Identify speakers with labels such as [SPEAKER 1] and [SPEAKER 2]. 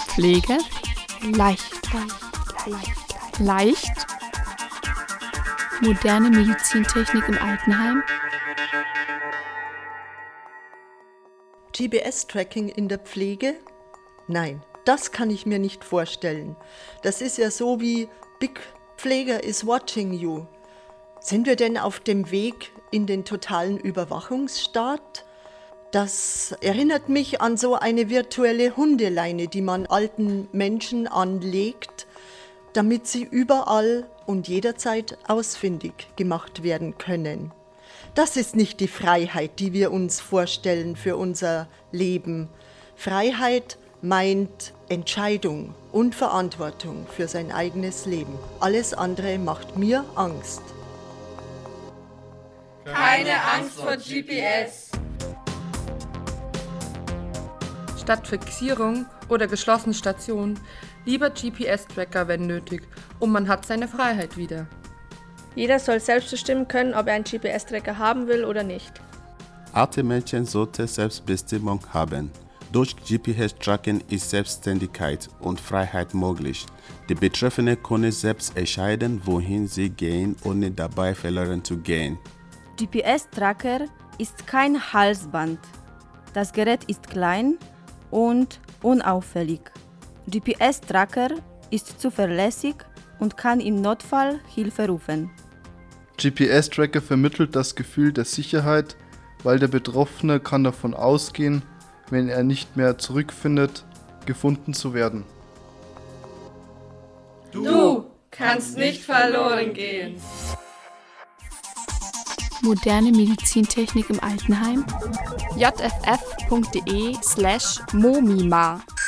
[SPEAKER 1] Pflege leicht. Moderne Medizintechnik im Altenheim.
[SPEAKER 2] GPS-Tracking in der Pflege? Nein, das kann ich mir nicht vorstellen. Das ist ja so wie Big Pfleger is watching you. Sind wir denn auf dem Weg in den totalen Überwachungsstaat? Das erinnert mich an so eine virtuelle Hundeleine, die man alten Menschen anlegt, damit sie überall und jederzeit ausfindig gemacht werden können. Das ist nicht die Freiheit, die wir uns vorstellen für unser Leben. Freiheit meint Entscheidung und Verantwortung für sein eigenes Leben. Alles andere macht mir Angst.
[SPEAKER 3] Keine Angst vor GPS.
[SPEAKER 4] Statt Fixierung oder geschlossene Stationen lieber GPS-Tracker, wenn nötig, und man hat seine Freiheit wieder.
[SPEAKER 5] Jeder soll selbst bestimmen können, ob er einen GPS-Tracker haben will oder nicht.
[SPEAKER 6] Alte Menschen sollten Selbstbestimmung haben. Durch GPS-Tracking ist Selbstständigkeit und Freiheit möglich. Die Betroffenen können selbst entscheiden, wohin sie gehen, ohne dabei verloren zu gehen.
[SPEAKER 7] GPS-Tracker ist kein Halsband. Das Gerät ist klein und unauffällig. GPS-Tracker ist zuverlässig und kann im Notfall Hilfe rufen.
[SPEAKER 8] GPS-Tracker vermittelt das Gefühl der Sicherheit, weil der Betroffene kann davon ausgehen, wenn er nicht mehr zurückfindet, gefunden zu werden.
[SPEAKER 3] Du kannst nicht verloren gehen.
[SPEAKER 1] Moderne Medizintechnik im Altenheim. jff.de/momima